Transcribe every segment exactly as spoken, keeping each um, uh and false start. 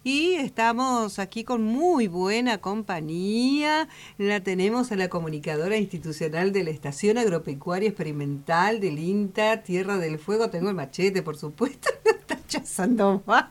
y estamos aquí con muy buena compañía. La tenemos a la comunicadora institucional de la Estación Agropecuaria Experimental del INTA, Tierra del Fuego. Tengo el machete, por supuesto. Natasha Sandoval.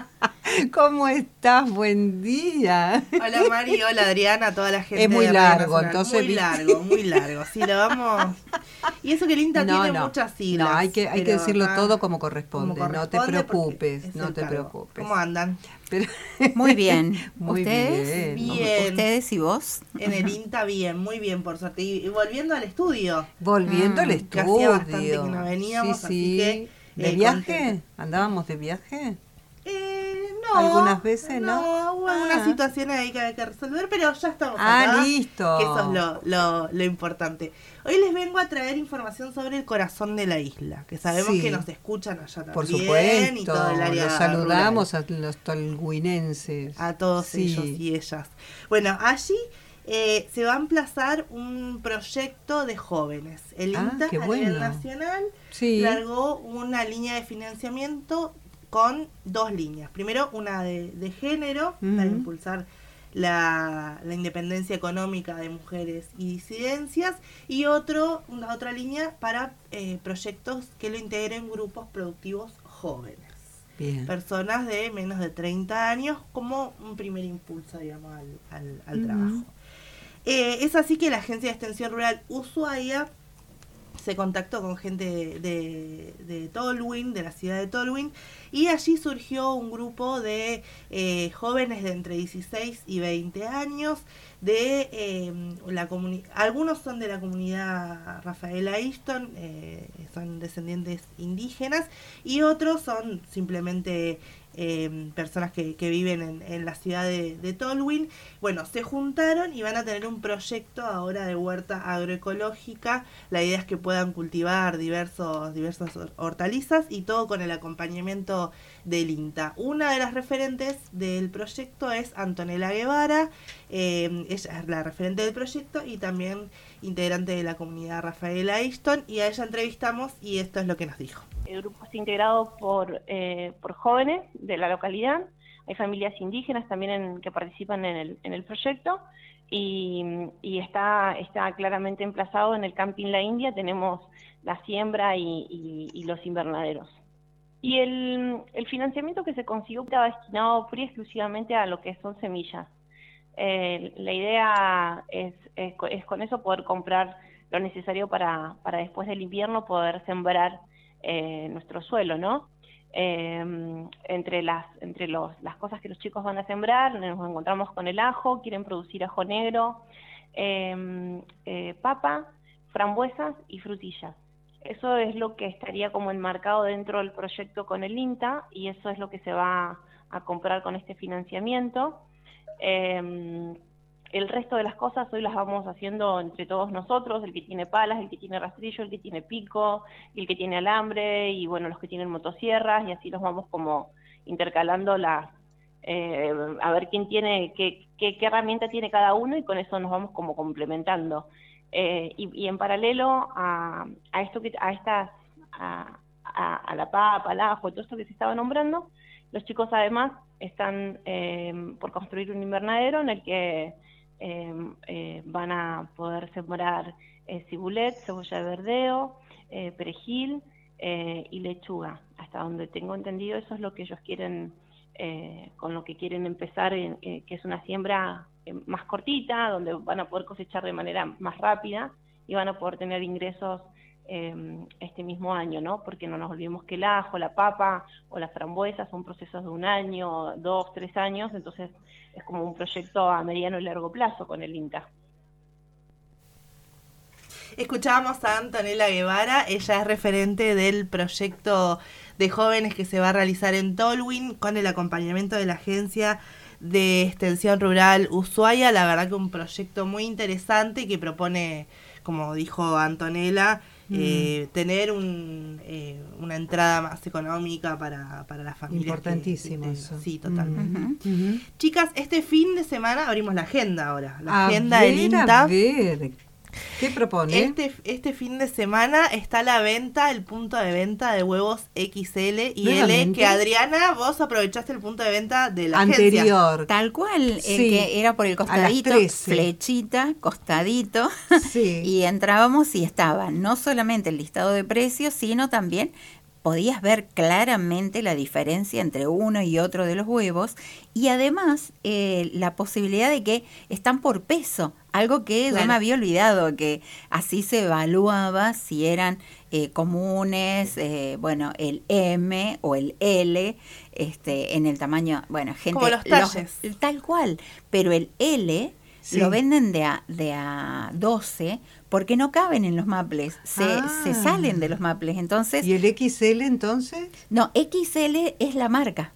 ¿Cómo estás? Buen día. Hola Mari, hola Adriana, toda la gente. Es muy de largo, Nacional. entonces. Muy largo, muy largo. Si lo vamos. Y eso que el INTA no, tiene no, muchas siglas. No, hay que, hay que decirlo acá, todo como corresponde. como corresponde. No te preocupes, no te cargo. preocupes. ¿Cómo andan? Pero, muy bien. Muy ¿Ustedes? bien. Bien. ¿Ustedes y vos? En el INTA bien, muy bien, por suerte. Y, y volviendo al estudio. Volviendo mm, al estudio. Que hacía bastante que no veníamos, sí, así sí. que... ¿De eh, viaje? Contenta. ¿Andábamos de viaje? Eh, no. Algunas veces, ¿no? No, hubo ah. algunas situaciones ahí que hay que resolver, pero ya estamos ah, acá. listo. Que eso es lo, lo, lo importante. Hoy les vengo a traer información sobre el corazón de la isla, que sabemos sí. que nos escuchan allá también. Por supuesto, y todo el área los saludamos rural. a los tolhuinenses. A todos sí. ellos y ellas. Bueno, allí eh, se va a emplazar un proyecto de jóvenes. El ah, INTA a bueno. nivel nacional sí. largó una línea de financiamiento con dos líneas. Primero, una de, de género, uh-huh. para impulsar la, la independencia económica de mujeres y disidencias, y otro una otra línea para eh, proyectos que lo integren grupos productivos jóvenes. Bien. Personas de menos de treinta años, como un primer impulso, digamos, al, al, al uh-huh. trabajo. Eh, es así que la Agencia de Extensión Rural Ushuaia se contactó con gente de, de, de Tolwyn, de la ciudad de Tolwyn, y allí surgió un grupo de eh, jóvenes de entre dieciséis y veinte años, de eh, la comuni- algunos son de la comunidad Rafaela Easton, eh, son descendientes indígenas, y otros son simplemente eh, personas que, que viven en, en la ciudad de, de Tolwyn. Bueno, se juntaron y van a tener un proyecto ahora de huerta agroecológica. La idea es que puedan cultivar diversos diversas hortalizas y todo con el acompañamiento del INTA. Una de las referentes del proyecto es Antonella Guevara, eh, ella es la referente del proyecto y también integrante de la comunidad Rafaela Easton, y a ella entrevistamos y esto es lo que nos dijo. El grupo está integrado por, eh, por jóvenes de la localidad, hay familias indígenas también en, que participan en el, en el proyecto, y, y está, está claramente emplazado en el Camping La India. Tenemos la siembra y, y, y los invernaderos. Y el, el financiamiento que se consiguió estaba destinado pura y exclusivamente a lo que son semillas. Eh, la idea es, es, es con eso poder comprar lo necesario para, para después del invierno poder sembrar eh, nuestro suelo, ¿no? Eh, entre las entre los, las cosas que los chicos van a sembrar, nos encontramos con el ajo, quieren producir ajo negro, eh, eh, papa, frambuesas y frutillas. Eso es lo que estaría como enmarcado dentro del proyecto con el INTA, y eso es lo que se va a comprar con este financiamiento. Eh, el resto de las cosas hoy las vamos haciendo entre todos nosotros, el que tiene palas, el que tiene rastrillo, el que tiene pico, el que tiene alambre, y bueno, los que tienen motosierras, y así los vamos como intercalando las, eh, a ver quién tiene, qué, qué, qué herramienta tiene cada uno, y con eso nos vamos como complementando. Eh, y, y en paralelo a, a esto que a estas a, a, a la papa, al ajo, todo esto que se estaba nombrando, los chicos además están eh, por construir un invernadero en el que eh, eh, van a poder sembrar eh, cibulet, cebolla de verdeo, eh, perejil eh, y lechuga. Hasta donde tengo entendido, eso es lo que ellos quieren, eh, con lo que quieren empezar, en, eh, que es una siembra más cortita, donde van a poder cosechar de manera más rápida y van a poder tener ingresos eh, este mismo año, ¿no? Porque no nos olvidemos que el ajo, la papa o la frambuesa son procesos de un año, dos, tres años, entonces es como un proyecto a mediano y largo plazo con el INTA. Escuchábamos a Antonella Guevara, ella es referente del proyecto de jóvenes que se va a realizar en Tolwyn con el acompañamiento de la Agencia de Extensión Rural Ushuaia. La verdad que un proyecto muy interesante que propone, como dijo Antonella, mm. eh, tener un, eh, una entrada más económica para, para las familias. Importantísimo que, que, eso. Sí, totalmente. Uh-huh. Uh-huh. Chicas, este fin de semana abrimos la agenda ahora, la a agenda ver, del INTA. A ver. ¿Qué propone? Este, este fin de semana está a la venta el punto de venta de huevos equis ele y ele, ¿Nuevamente? que Adriana, vos aprovechaste el punto de venta de la Anterior. agencia. Tal cual, Sí. el que era por el costadito, trece. flechita, costadito, Sí. y entrábamos y estaba no solamente el listado de precios, sino también podías ver claramente la diferencia entre uno y otro de los huevos y además eh, la posibilidad de que están por peso, algo que Claro. yo me había olvidado, que así se evaluaba si eran eh, comunes, eh, bueno, el M o el L, este, en el tamaño, bueno, gente... Como los talles. tal cual, pero el L... Sí. Lo venden de a, de a doce porque no caben en los maples, se, Ah. se salen de los maples. Entonces, ¿Y el equis ele entonces? no, equis ele es la marca.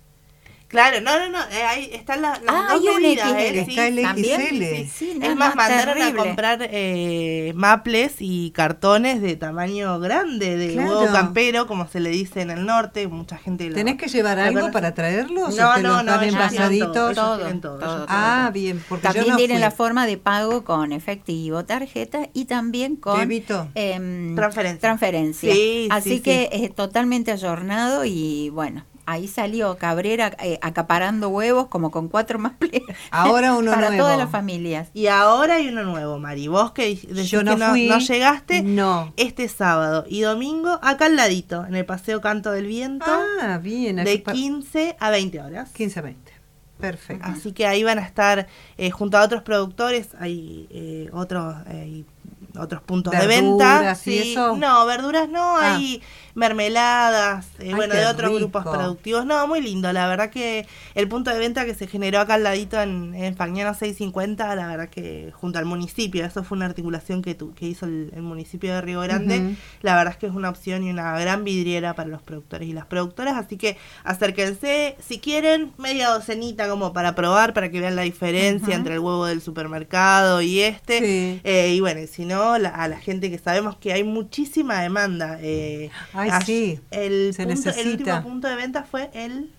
Claro, no, no, no, eh, ahí están las, las Ah, dos hay un medidas, equis ele. eh, Está el ¿También? equis ele. Sí, Sí, es no, más, no, mandaron terrible. a comprar eh, maples y cartones de tamaño grande, de Claro. huevo campero, como se le dice en el norte, mucha gente lo... ¿Tenés que llevar lo algo conoce. para traerlos No, o te no, los no, dan ellos tienen envasaditos? todo, ellos Todo, tienen todo, todo, ellos Ah, tienen bien, porque También yo no tienen fui. la forma de pago con efectivo, tarjeta y también con Débito. em, Transferencia. transferencia. Sí, Así sí, que es totalmente ayornado y bueno, ahí salió Cabrera eh, acaparando huevos como con cuatro maples. Ahora uno para nuevo. todas las familias. Y ahora hay uno nuevo, Mari. Vos que decís Yo no que no, fui. no llegaste, No. este sábado y domingo, acá al ladito, en el Paseo Canto del Viento, Ah, bien. aquí de pa- quince a veinte horas. quince a veinte. Perfecto. Así que ahí van a estar eh, junto a otros productores, hay eh, otros eh, hay otros puntos de venta. ¿Verduras y eso? No, verduras no, Ah. hay mermeladas, eh, Ay, bueno, qué de otros rico. grupos productivos. No, muy lindo, la verdad que el punto de venta que se generó acá al ladito en, en Fagnano seiscientos cincuenta, la verdad que junto al municipio, eso fue una articulación que, tu, que hizo el, el municipio de Río Grande, Ujú. la verdad es que es una opción y una gran vidriera para los productores y las productoras, así que acérquense, si quieren, media docenita como para probar, para que vean la diferencia Ujú. entre el huevo del supermercado y este, Sí. eh, y bueno, y si no, la- a la gente que sabemos que hay muchísima demanda. Eh, Ay, Ay, sí. El, Se punto, el necesita. último punto de venta fue el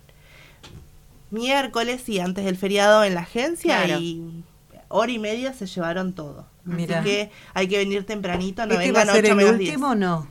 miércoles y antes del feriado en la agencia Claro. y hora y media se llevaron todo. Mira. Así que hay que venir tempranito, no ¿Este va a vengan ser ocho el menos diez. último o no?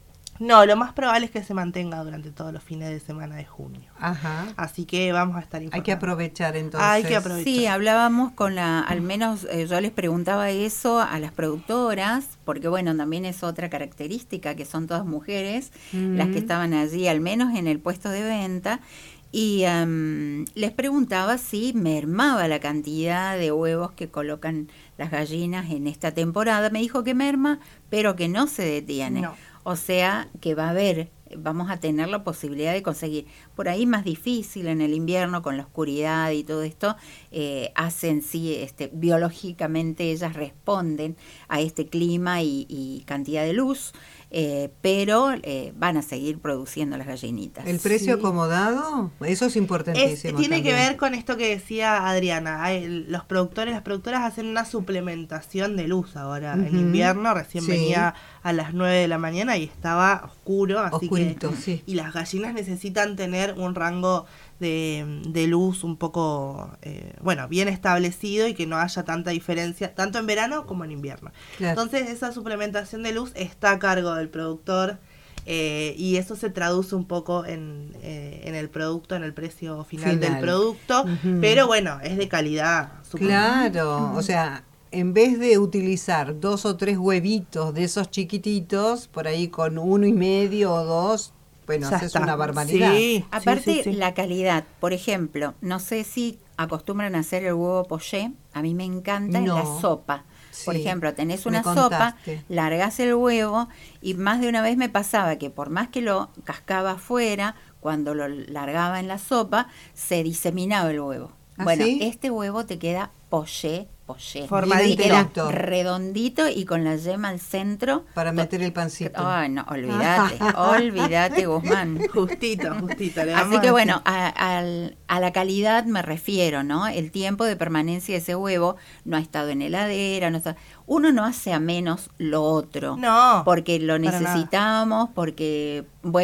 No, lo más probable es que se mantenga durante todos los fines de semana de junio. Ajá. Así que vamos a estar Hay informando. que aprovechar entonces. Hay que aprovechar. Sí, hablábamos con la, al menos eh, yo les preguntaba eso a las productoras, porque bueno, también es otra característica, que son todas mujeres, Mm. las que estaban allí, al menos en el puesto de venta, y em, les preguntaba si mermaba la cantidad de huevos que colocan las gallinas en esta temporada. Me dijo que merma, pero que no se detiene. No. O sea, que va a haber, vamos a tener la posibilidad de conseguir. Por ahí más difícil en el invierno con la oscuridad y todo esto, eh, hacen sí, este, biológicamente ellas responden a este clima y, y cantidad de luz, eh, pero eh, van a seguir produciendo las gallinitas. ¿El precio Sí. acomodado? Eso es Es- importantísimo. tiene que también. ver con esto que decía Adriana. Hay- los productores, las productoras hacen una suplementación de luz ahora en Ujú. invierno. Recién Sí. venía a las nueve de la mañana y estaba oscuro, así Oscurito, que sí. y las gallinas necesitan tener un rango de, de luz un poco, eh, bueno, bien establecido y que no haya tanta diferencia, tanto en verano como en invierno. Claro. Entonces esa suplementación de luz está a cargo del productor eh, y eso se traduce un poco en, eh, en el producto, en el precio final, Final. del producto, Ujú. pero bueno, es de calidad. supongo. Claro, o sea, en vez de utilizar dos o tres huevitos de esos chiquititos, por ahí con uno y medio o dos, bueno, Ya haces está. una barbaridad. Sí, Aparte, sí, sí, sí. la calidad, por ejemplo, no sé si acostumbran a hacer el huevo poché, a mí me encanta en la No. sopa. Por Sí, ejemplo, tenés me una sopa, contaste. largás el huevo y más de una vez me pasaba que por más que lo cascaba afuera, cuando lo largaba en la sopa, se diseminaba el huevo. ¿Ah, Bueno, sí? este huevo te queda poché, poché. Formadito. Te queda Enterito. redondito y con la yema al centro. Para meter el pancito. Ay, no, olvídate, olvídate, Guzmán. Justito, justito. le Así vamos que a bueno, decir. a, al- a la calidad me refiero, ¿no? El tiempo de permanencia de ese huevo no ha estado en heladera, no está. Uno no hace a menos lo otro. No, Porque lo para nada. necesitamos, porque, bueno,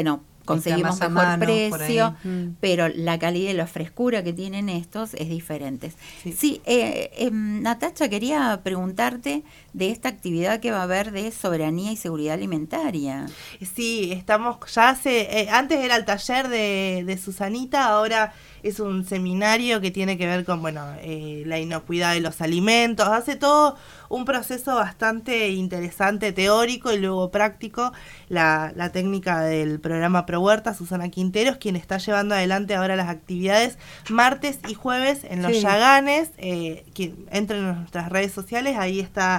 conseguimos más a mejor mano, por precio, ahí. Mm. pero la calidad y la frescura que tienen estos es diferente. Sí. Sí, eh, eh, Natacha, quería preguntarte de esta actividad que va a haber de soberanía y seguridad alimentaria. Sí, estamos, ya hace, eh, antes era el taller de, de Susanita, ahora es un seminario que tiene que ver con, bueno, eh, la inocuidad de los alimentos, hace todo un proceso bastante interesante, teórico y luego práctico. La, la técnica del programa Pro Huerta, Susana Quinteros, quien está llevando adelante ahora las actividades martes y jueves en Los Sí. Yaganes. Eh, quien entre en nuestras redes sociales, ahí está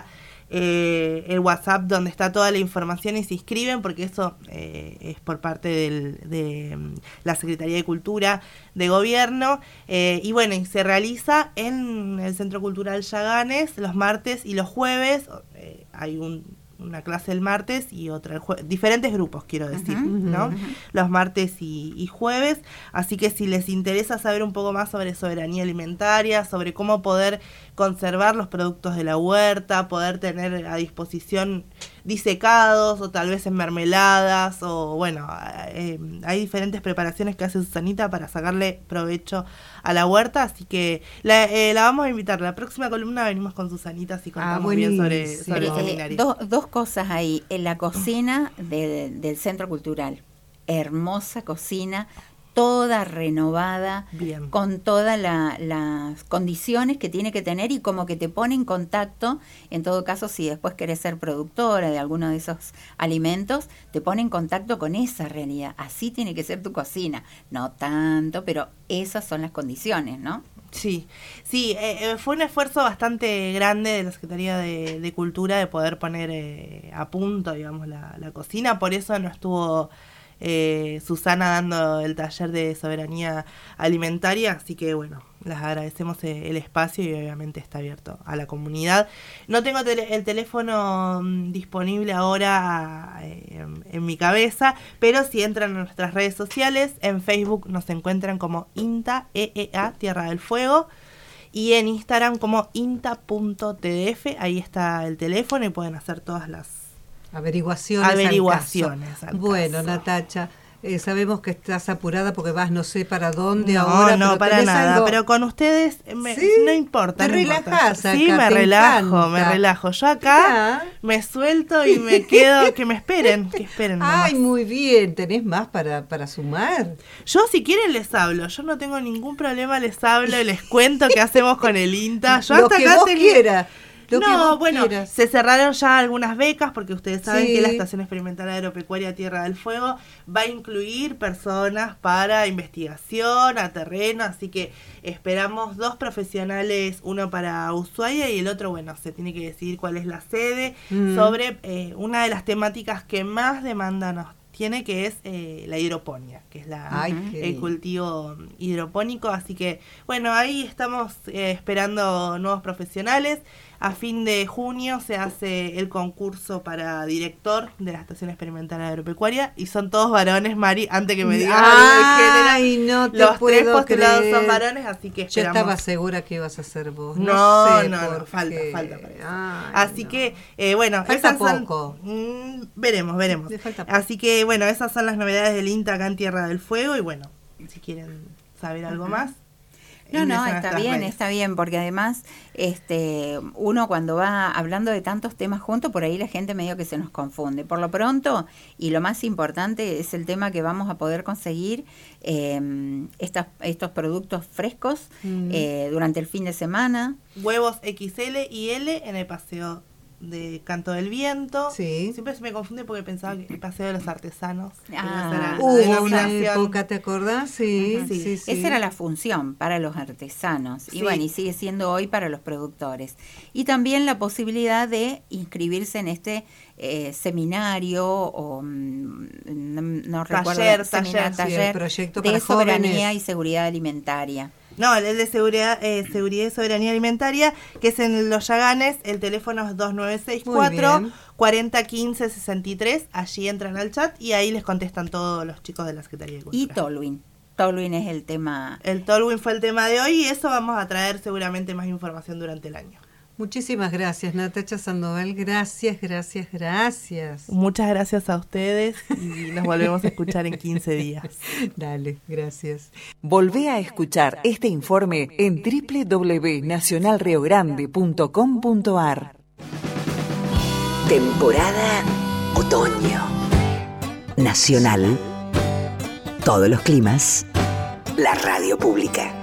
eh, el WhatsApp donde está toda la información y se inscriben, porque eso eh, es por parte del, de um, la Secretaría de Cultura de Gobierno. Eh, y bueno, y se realiza en el Centro Cultural Yaganes los martes y los jueves. Eh, hay un una clase el martes y otra el jueves, diferentes grupos quiero decir, Uh-huh, ¿no? uh-huh. Los martes y, y jueves, así que si les interesa saber un poco más sobre soberanía alimentaria, sobre cómo poder conservar los productos de la huerta, poder tener a disposición disecados o tal vez en mermeladas o bueno, eh, hay diferentes preparaciones que hace Susanita para sacarle provecho a la huerta, así que la, eh, la vamos a invitar. La próxima columna venimos con Susanita así contamos Ah, bien sobre, buenísimo. sobre el Eh, seminario. do- dos cosas ahí. En la cocina de- del Centro Cultural, hermosa cocina, toda renovada, Bien. con todas la- las condiciones que tiene que tener y como que te pone en contacto, en todo caso, si después querés ser productora de alguno de esos alimentos, te pone en contacto con esa realidad. Así tiene que ser tu cocina. No tanto, pero esas son las condiciones, ¿no? Sí, sí, eh, eh, fue un esfuerzo bastante grande de la Secretaría de, de Cultura de poder poner eh, a punto, digamos, la, la cocina. Por eso no estuvo eh, Susana dando el taller de soberanía alimentaria, así que bueno, les agradecemos eh, el espacio y obviamente está abierto a la comunidad. No tengo tele- el teléfono mm, disponible ahora eh, en, en mi cabeza, pero si entran a nuestras redes sociales, en Facebook nos encuentran como INTA, E E A, Tierra del Fuego, y en Instagram como inta punto t d f, ahí está el teléfono y pueden hacer todas las Averiguaciones. al averiguaciones. caso. al Bueno, caso. Natacha, eh, sabemos que estás apurada porque vas no sé para dónde No, ahora. no, pero para tenés nada, algo- pero con ustedes eh, me- ¿Sí? no importa. Te no importa. relajás Sí, acá, me te relajo, encanta. me relajo. Yo acá Mirá. me suelto y me quedo, que me esperen, que esperen nomás. Ay, muy bien, tenés más para, para sumar. Yo si quieren les hablo, yo no tengo ningún problema, les hablo y les cuento qué hacemos con el INTA. Yo Lo hasta que acá vos tenía- quieras. Lo que no, vos bueno, quieras. se cerraron ya algunas becas porque ustedes saben Sí. que la Estación Experimental Agropecuaria Tierra del Fuego va a incluir personas para investigación a terreno, así que esperamos dos profesionales, uno para Ushuaia y el otro, bueno, se tiene que decidir cuál es la sede, Mm. sobre eh, una de las temáticas que más demanda nos tiene, que es eh, la hidroponía, que es la, Ay, qué el lindo. cultivo hidropónico, así que bueno, ahí estamos eh, esperando nuevos profesionales. A fin de junio se hace el concurso para director de la Estación Experimental Agropecuaria y son todos varones, Mari, antes que me digas Ay, no te los tres puedo postulados creer. son varones, así que Yo esperamos. estaba segura que ibas a ser vos. No, No, sé no, no, por falta, qué. falta para eso. Ay, Así no. que, eh, bueno, Falta esas son- poco. Mm, veremos, veremos. Le falta poco. Así que, bueno, esas son las novedades del INTA acá en Tierra del Fuego y bueno, si quieren saber algo Ujú. más. No, no, ingresen a está nuestras bien, redes. está bien, porque además este uno cuando va hablando de tantos temas juntos, por ahí la gente medio que se nos confunde. Por lo pronto, y lo más importante es el tema que vamos a poder conseguir eh, estas, estos productos frescos Mm. eh, durante el fin de semana. Huevos X L y L en el paseo de Canto del Viento. Sí. Siempre se me confunde porque pensaba que el paseo de los artesanos. Ah. esa era la Hubo una denominación. época, ¿te acordás? Sí, Ujú. sí, sí. sí. Esa era la función para los artesanos Sí. y bueno, y sigue siendo hoy para los productores. Y también la posibilidad de inscribirse en este eh, seminario o mm, no, no recuerdo, Taller, semina- taller, sí, el proyecto de para soberanía jóvenes. y seguridad alimentaria. No, el de seguridad, eh, seguridad y soberanía alimentaria, que es en Los Yaganes, el teléfono es dos nueve seis cuatro, Muy bien. cuarenta, quince, sesenta y tres, allí entran al chat y ahí les contestan todos los chicos de la Secretaría de Cultura. Y Tolwyn. Tolwyn es el tema. El Tolwyn fue el tema de hoy y eso vamos a traer seguramente más información durante el año. Muchísimas gracias, Natacha Sandoval. Gracias, gracias, gracias. Muchas gracias a ustedes y nos volvemos a escuchar en quince días. Dale, gracias. Volvé a escuchar este informe en doble u doble u doble u punto nacional rio grande punto com punto a r. Temporada otoño. Nacional. Todos los climas. La radio pública.